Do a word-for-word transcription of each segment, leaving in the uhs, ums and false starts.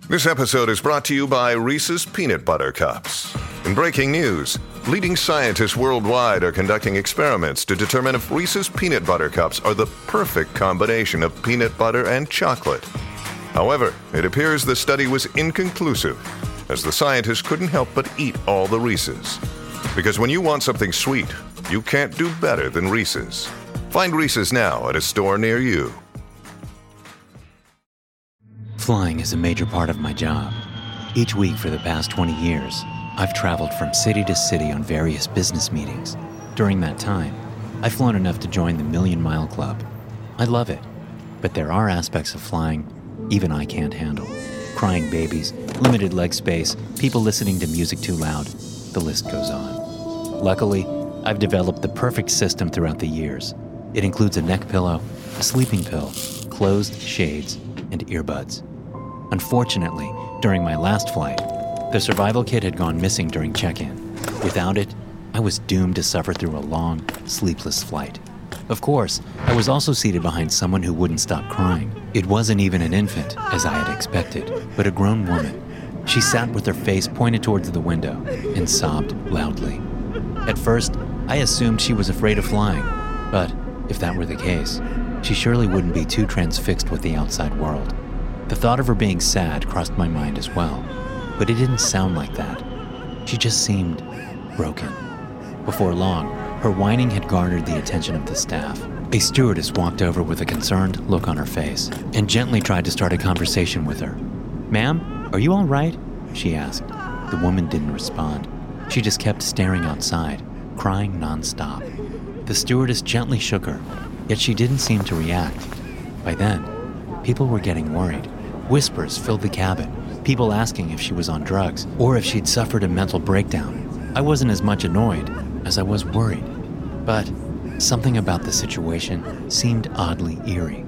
This episode is brought to you by Reese's Peanut Butter Cups. In breaking news, leading scientists worldwide are conducting experiments to determine if Reese's Peanut Butter Cups are the perfect combination of peanut butter and chocolate. However, it appears the study was inconclusive, as the scientists couldn't help but eat all the Reese's. Because when you want something sweet, you can't do better than Reese's. Find Reese's now at a store near you. Flying is a major part of my job. Each week for the past twenty years, I've traveled from city to city on various business meetings. During that time, I've flown enough to join the Million Mile Club. I love it, but there are aspects of flying even I can't handle. Crying babies, limited leg space, people listening to music too loud, the list goes on. Luckily, I've developed the perfect system throughout the years. It includes a neck pillow, a sleeping pill, closed shades, and earbuds. Unfortunately, during my last flight, the survival kit had gone missing during check-in. Without it, I was doomed to suffer through a long, sleepless flight. Of course, I was also seated behind someone who wouldn't stop crying. It wasn't even an infant, as I had expected, but a grown woman. She sat with her face pointed towards the window and sobbed loudly. At first, I assumed she was afraid of flying, but if that were the case, she surely wouldn't be too transfixed with the outside world. The thought of her being sad crossed my mind as well, but it didn't sound like that. She just seemed broken. Before long, her whining had garnered the attention of the staff. A stewardess walked over with a concerned look on her face and gently tried to start a conversation with her. "Ma'am, are you all right?" she asked. The woman didn't respond. She just kept staring outside, crying nonstop. The stewardess gently shook her, yet she didn't seem to react. By then, people were getting worried. Whispers filled the cabin, people asking if she was on drugs or if she'd suffered a mental breakdown. I wasn't as much annoyed as I was worried, but something about the situation seemed oddly eerie.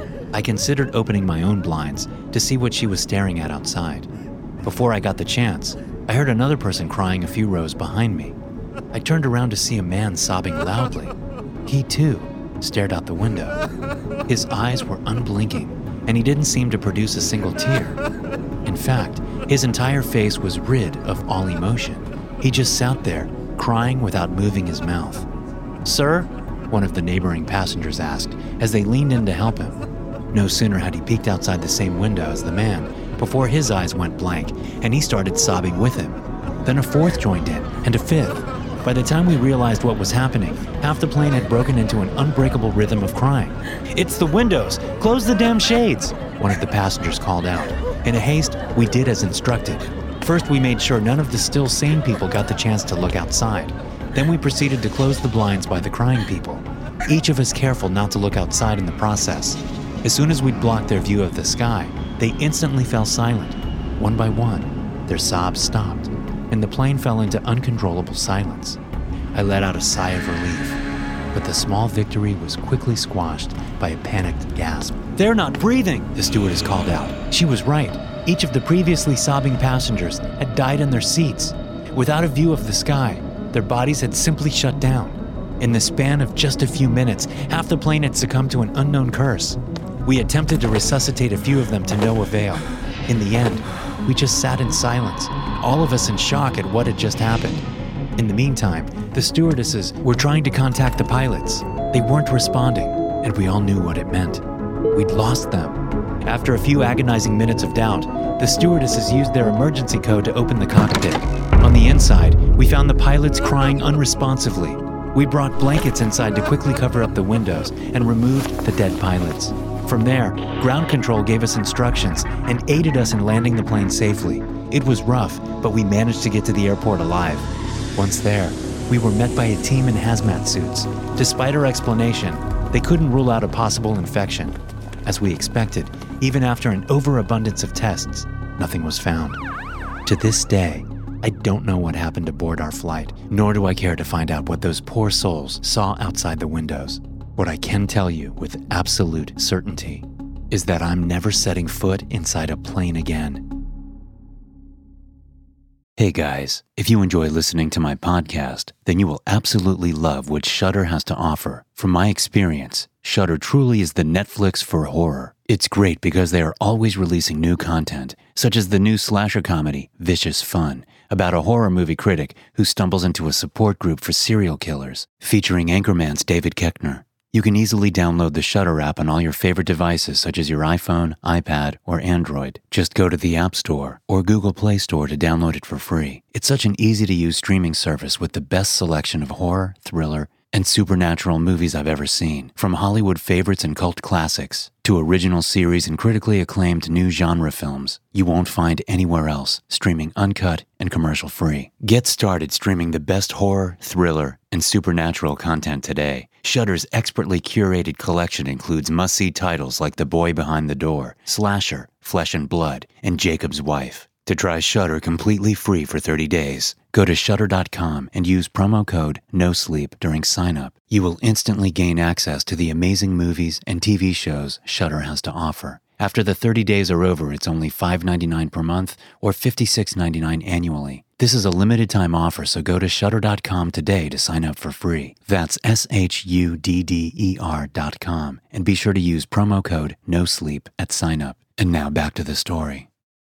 I considered opening my own blinds to see what she was staring at outside. Before I got the chance, I heard another person crying a few rows behind me. I turned around to see a man sobbing loudly. He too stared out the window. His eyes were unblinking, and he didn't seem to produce a single tear. In fact, his entire face was rid of all emotion. He just sat there, crying without moving his mouth. "Sir?" one of the neighboring passengers asked as they leaned in to help him. No sooner had he peeked outside the same window as the man before his eyes went blank, and he started sobbing with him. Then a fourth joined in, and a fifth. By the time we realized what was happening, half the plane had broken into an unbreakable rhythm of crying. "It's the windows! Close the damn shades!" one of the passengers called out. In a haste, we did as instructed. First, we made sure none of the still sane people got the chance to look outside. Then we proceeded to close the blinds by the crying people, each of us careful not to look outside in the process. As soon as we'd blocked their view of the sky, they instantly fell silent. One by one, their sobs stopped, and the plane fell into uncontrollable silence. I let out a sigh of relief, but the small victory was quickly squashed by a panicked gasp. "They're not breathing," the stewardess called out. She was right. Each of the previously sobbing passengers had died in their seats. Without a view of the sky, their bodies had simply shut down. In the span of just a few minutes, half the plane had succumbed to an unknown curse. We attempted to resuscitate a few of them to no avail. In the end, we just sat in silence, all of us in shock at what had just happened. In the meantime, the stewardesses were trying to contact the pilots. They weren't responding, and we all knew what it meant. We'd lost them. After a few agonizing minutes of doubt, the stewardesses used their emergency code to open the cockpit. On the inside, we found the pilots crying unresponsively. We brought blankets inside to quickly cover up the windows and removed the dead pilots. From there, ground control gave us instructions and aided us in landing the plane safely. It was rough, but we managed to get to the airport alive. Once there, we were met by a team in hazmat suits. Despite our explanation, they couldn't rule out a possible infection. As we expected, even after an overabundance of tests, nothing was found. To this day, I don't know what happened aboard our flight, nor do I care to find out what those poor souls saw outside the windows. What I can tell you with absolute certainty is that I'm never setting foot inside a plane again. Hey guys, if you enjoy listening to my podcast, then you will absolutely love what Shudder has to offer. From my experience, Shudder truly is the Netflix for horror. It's great because they are always releasing new content, such as the new slasher comedy, Vicious Fun, about a horror movie critic who stumbles into a support group for serial killers, featuring Anchorman's David Koechner. You can easily download the Shudder app on all your favorite devices such as your iPhone, iPad, or Android. Just go to the App Store or Google Play Store to download it for free. It's such an easy-to-use streaming service with the best selection of horror, thriller, and supernatural movies I've ever seen, from Hollywood favorites and cult classics to original series and critically acclaimed new genre films you won't find anywhere else, streaming uncut and commercial-free. Get started streaming the best horror, thriller, and supernatural content today. Shudder's expertly curated collection includes must-see titles like The Boy Behind the Door, Slasher, Flesh and Blood, and Jacob's Wife. To try Shudder completely free for thirty days, go to shudder dot com and use promo code NOSLEEP during sign-up. You will instantly gain access to the amazing movies and T V shows Shudder has to offer. After the thirty days are over, it's only five dollars and ninety-nine cents per month or fifty-six dollars and ninety-nine cents annually. This is a limited-time offer, so go to shudder dot com today to sign up for free. That's S H U D D E R dot com, and be sure to use promo code NOSLEEP at sign-up. And now back to the story.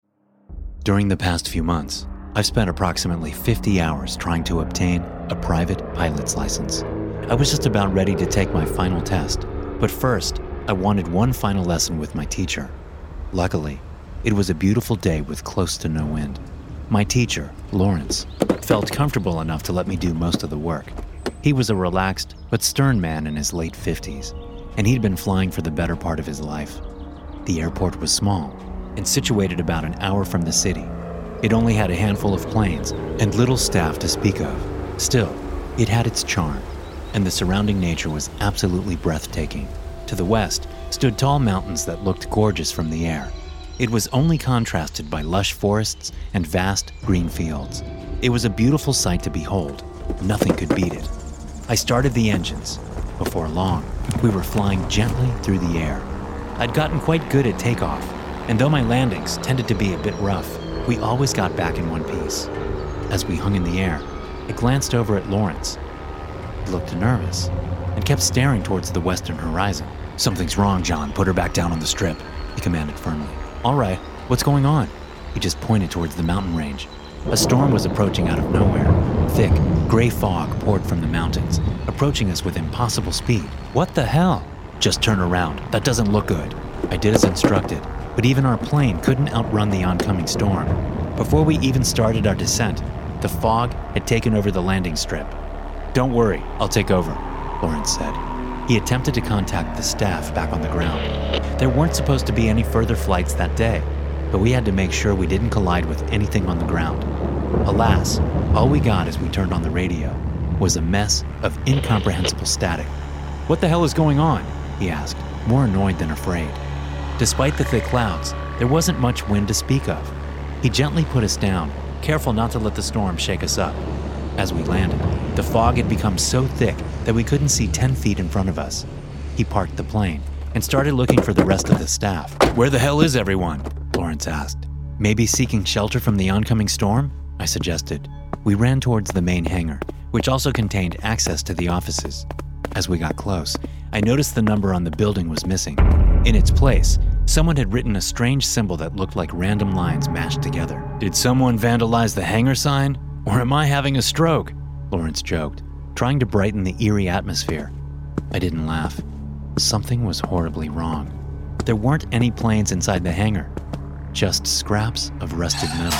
During the past few months, I've spent approximately fifty hours trying to obtain a private pilot's license. I was just about ready to take my final test, but first, I wanted one final lesson with my teacher. Luckily, it was a beautiful day with close to no wind. My teacher, Lawrence, felt comfortable enough to let me do most of the work. He was a relaxed but stern man in his late fifties, and he'd been flying for the better part of his life. The airport was small and situated about an hour from the city. It only had a handful of planes and little staff to speak of. Still, it had its charm, and the surrounding nature was absolutely breathtaking. To the west stood tall mountains that looked gorgeous from the air. It was only contrasted by lush forests and vast green fields. It was a beautiful sight to behold. Nothing could beat it. I started the engines. Before long, we were flying gently through the air. I'd gotten quite good at takeoff, and though my landings tended to be a bit rough, we always got back in one piece. As we hung in the air, I glanced over at Lawrence. He looked nervous and kept staring towards the western horizon. "Something's wrong, John. Put her back down on the strip," he commanded firmly. "All right, what's going on?" He just pointed towards the mountain range. A storm was approaching out of nowhere. Thick, gray fog poured from the mountains, approaching us with impossible speed. "What the hell?" "Just turn around. That doesn't look good." I did as instructed, but even our plane couldn't outrun the oncoming storm. Before we even started our descent, the fog had taken over the landing strip. "Don't worry, I'll take over," Lawrence said. He attempted to contact the staff back on the ground. There weren't supposed to be any further flights that day, but we had to make sure we didn't collide with anything on the ground. Alas, all we got as we turned on the radio was a mess of incomprehensible static. "What the hell is going on?" he asked, more annoyed than afraid. Despite the thick clouds, there wasn't much wind to speak of. He gently put us down, careful not to let the storm shake us up. As we landed, the fog had become so thick that we couldn't see ten feet in front of us. He parked the plane and started looking for the rest of the staff. "Where the hell is everyone?" Lawrence asked. "Maybe seeking shelter from the oncoming storm?" I suggested. We ran towards the main hangar, which also contained access to the offices. As we got close, I noticed the number on the building was missing. In its place, someone had written a strange symbol that looked like random lines mashed together. "Did someone vandalize the hangar sign? Or am I having a stroke?" Lawrence joked, trying to brighten the eerie atmosphere. I didn't laugh. Something was horribly wrong. There weren't any planes inside the hangar, just scraps of rusted metal.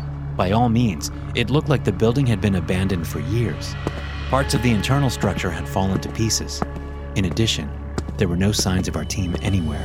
By all means, it looked like the building had been abandoned for years. Parts of the internal structure had fallen to pieces. In addition, there were no signs of our team anywhere.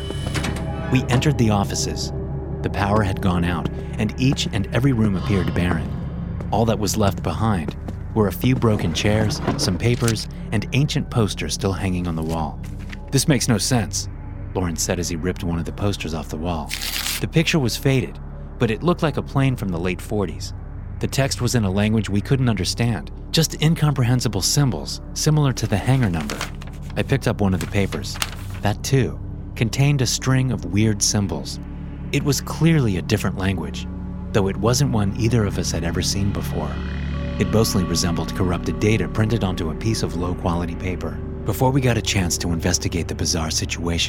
We entered the offices. The power had gone out, and each and every room appeared barren. All that was left behind were a few broken chairs, some papers, and ancient posters still hanging on the wall. "This makes no sense," Lawrence said as he ripped one of the posters off the wall. The picture was faded, but it looked like a plane from the late forties. The text was in a language we couldn't understand, just incomprehensible symbols, similar to the hangar number. I picked up one of the papers. That, too, contained a string of weird symbols. It was clearly a different language, though it wasn't one either of us had ever seen before. It mostly resembled corrupted data printed onto a piece of low-quality paper. Before we got a chance to investigate the bizarre situation,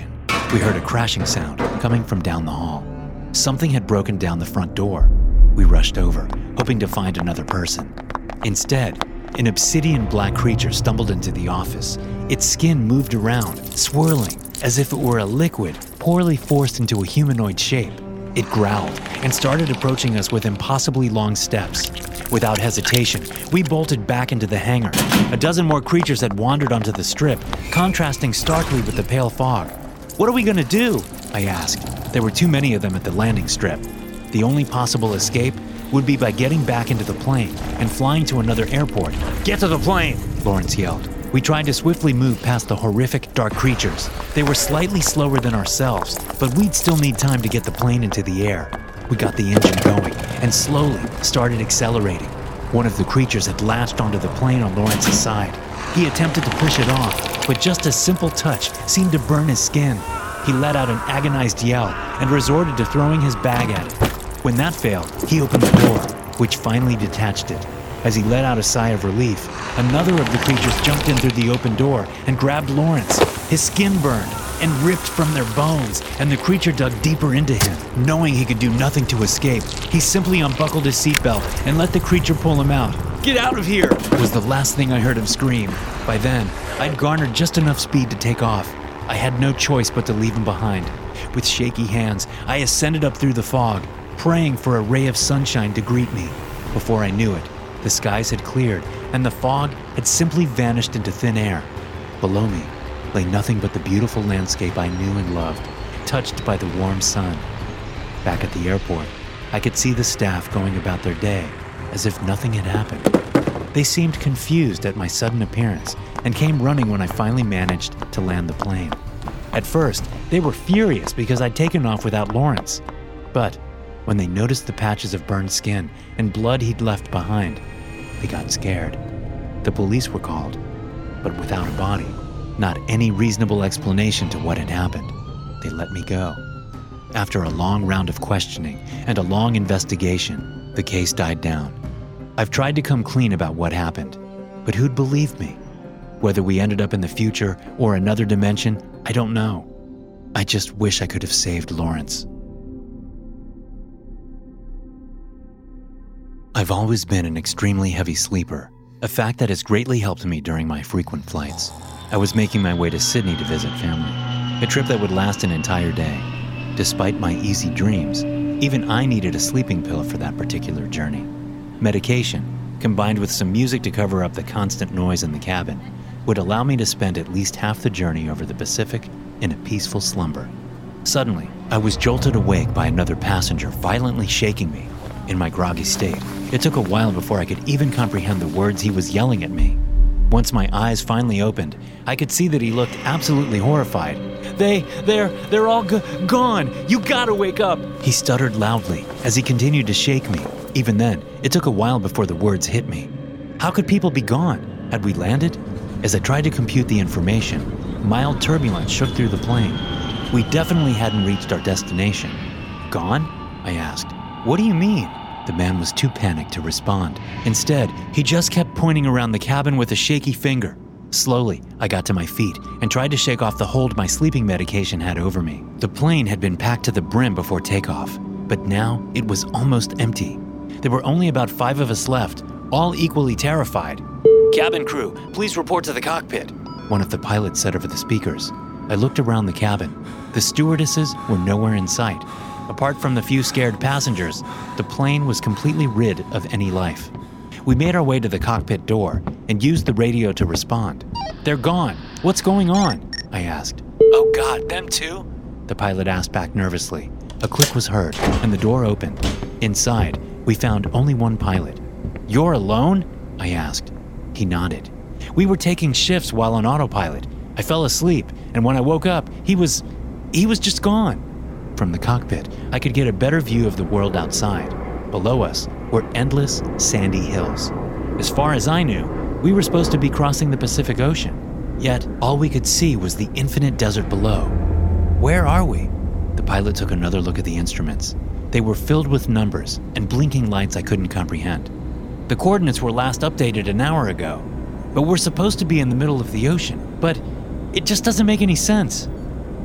we heard a crashing sound coming from down the hall. Something had broken down the front door. We rushed over, hoping to find another person. Instead, an obsidian black creature stumbled into the office. Its skin moved around, swirling, as if it were a liquid poorly forced into a humanoid shape. It growled and started approaching us with impossibly long steps. Without hesitation, we bolted back into the hangar. A dozen more creatures had wandered onto the strip, contrasting starkly with the pale fog. "What are we gonna do?" I asked. There were too many of them at the landing strip. The only possible escape would be by getting back into the plane and flying to another airport. "Get to the plane!" Lawrence yelled. We tried to swiftly move past the horrific, dark creatures. They were slightly slower than ourselves, but we'd still need time to get the plane into the air. We got the engine going and slowly started accelerating. One of the creatures had latched onto the plane on Lawrence's side. He attempted to push it off, but just a simple touch seemed to burn his skin. He let out an agonized yell and resorted to throwing his bag at it. When that failed, he opened the door, which finally detached it. As he let out a sigh of relief, another of the creatures jumped in through the open door and grabbed Lawrence. His skin burned and ripped from their bones, and the creature dug deeper into him. Knowing he could do nothing to escape, he simply unbuckled his seatbelt and let the creature pull him out. "Get out of here!" was the last thing I heard him scream. By then, I'd garnered just enough speed to take off. I had no choice but to leave him behind. With shaky hands, I ascended up through the fog, praying for a ray of sunshine to greet me. Before I knew it, the skies had cleared and the fog had simply vanished into thin air. Below me lay nothing but the beautiful landscape I knew and loved, touched by the warm sun. Back at the airport, I could see the staff going about their day as if nothing had happened. They seemed confused at my sudden appearance and came running when I finally managed to land the plane. At first, they were furious because I'd taken off without Lawrence. But when they noticed the patches of burned skin and blood he'd left behind, they got scared. The police were called, but without a body, not any reasonable explanation to what had happened. They let me go. After a long round of questioning and a long investigation, the case died down. I've tried to come clean about what happened, but who'd believe me? Whether we ended up in the future or another dimension, I don't know. I just wish I could have saved Lawrence. I've always been an extremely heavy sleeper, a fact that has greatly helped me during my frequent flights. I was making my way to Sydney to visit family, a trip that would last an entire day. Despite my easy dreams, even I needed a sleeping pill for that particular journey. Medication, combined with some music to cover up the constant noise in the cabin, would allow me to spend at least half the journey over the Pacific in a peaceful slumber. Suddenly, I was jolted awake by another passenger violently shaking me. In my groggy state, it took a while before I could even comprehend the words he was yelling at me. Once my eyes finally opened, I could see that he looked absolutely horrified. They, they're, they're all go- gone. You gotta wake up. He stuttered loudly as he continued to shake me. Even then, it took a while before the words hit me. How could people be gone? Had we landed? As I tried to compute the information, mild turbulence shook through the plane. We definitely hadn't reached our destination. Gone? I asked. What do you mean? The man was too panicked to respond. Instead, he just kept pointing around the cabin with a shaky finger. Slowly, I got to my feet and tried to shake off the hold my sleeping medication had over me. The plane had been packed to the brim before takeoff, but now it was almost empty. There were only about five of us left, all equally terrified. "Cabin crew, please report to the cockpit," one of the pilots said over the speakers. I looked around the cabin. The stewardesses were nowhere in sight. Apart from the few scared passengers, the plane was completely rid of any life. We made our way to the cockpit door and used the radio to respond. "They're gone. What's going on?" I asked. "Oh God, them too?" the pilot asked back nervously. A click was heard and the door opened. Inside, we found only one pilot. "You're alone?" I asked. He nodded. "We were taking shifts while on autopilot. I fell asleep, and when I woke up, he was... he was just gone." From the cockpit, I could get a better view of the world outside. Below us were endless, sandy hills. As far as I knew, we were supposed to be crossing the Pacific Ocean. Yet, all we could see was the infinite desert below. "Where are we?" The pilot took another look at the instruments. They were filled with numbers and blinking lights I couldn't comprehend. "The coordinates were last updated an hour ago, but we're supposed to be in the middle of the ocean, but it just doesn't make any sense."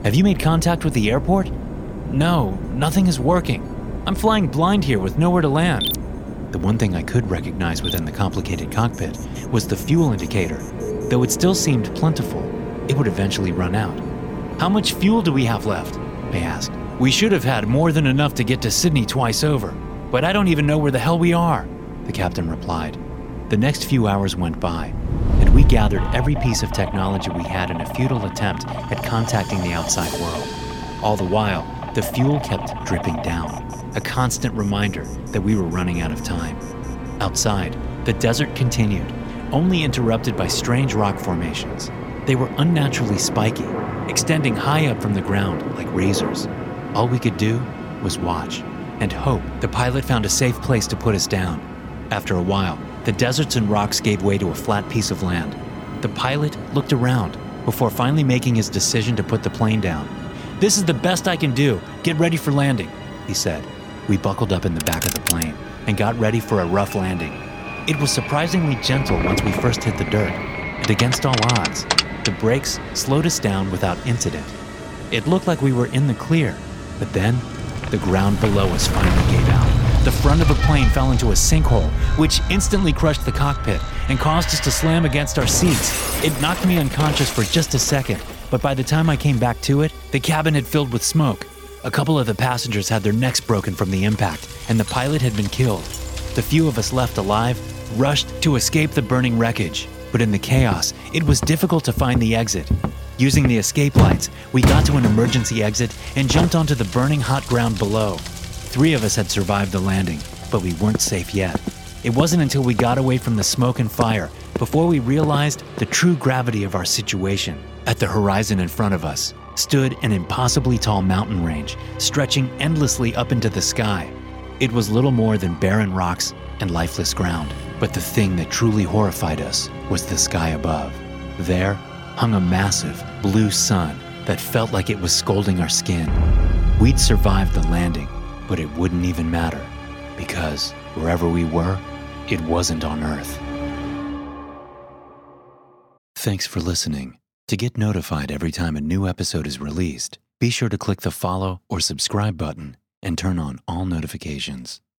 "Have you made contact with the airport?" "No, nothing is working. I'm flying blind here with nowhere to land." The one thing I could recognize within the complicated cockpit was the fuel indicator. Though it still seemed plentiful, it would eventually run out. "How much fuel do we have left?" I asked. "We should have had more than enough to get to Sydney twice over, but I don't even know where the hell we are," the captain replied. The next few hours went by, and we gathered every piece of technology we had in a futile attempt at contacting the outside world. All the while, the fuel kept dripping down, a constant reminder that we were running out of time. Outside, the desert continued, only interrupted by strange rock formations. They were unnaturally spiky, extending high up from the ground like razors. All we could do was watch and hope the pilot found a safe place to put us down. After a while, the deserts and rocks gave way to a flat piece of land. The pilot looked around before finally making his decision to put the plane down. "This is the best I can do. Get ready for landing," he said. We buckled up in the back of the plane and got ready for a rough landing. It was surprisingly gentle once we first hit the dirt, and against all odds, the brakes slowed us down without incident. It looked like we were in the clear, but then the ground below us finally gave out. The front of the plane fell into a sinkhole, which instantly crushed the cockpit and caused us to slam against our seats. It knocked me unconscious for just a second, but by the time I came back to it, the cabin had filled with smoke. A couple of the passengers had their necks broken from the impact, and the pilot had been killed. The few of us left alive rushed to escape the burning wreckage, but in the chaos, it was difficult to find the exit. Using the escape lights, we got to an emergency exit and jumped onto the burning hot ground below. Three of us had survived the landing, but we weren't safe yet. It wasn't until we got away from the smoke and fire before we realized the true gravity of our situation. At the horizon in front of us stood an impossibly tall mountain range, stretching endlessly up into the sky. It was little more than barren rocks and lifeless ground, but the thing that truly horrified us was the sky above. There hung a massive blue sun that felt like it was scalding our skin. We'd survived the landing, but it wouldn't even matter, because wherever we were, it wasn't on Earth. Thanks for listening. To get notified every time a new episode is released, be sure to click the follow or subscribe button and turn on all notifications.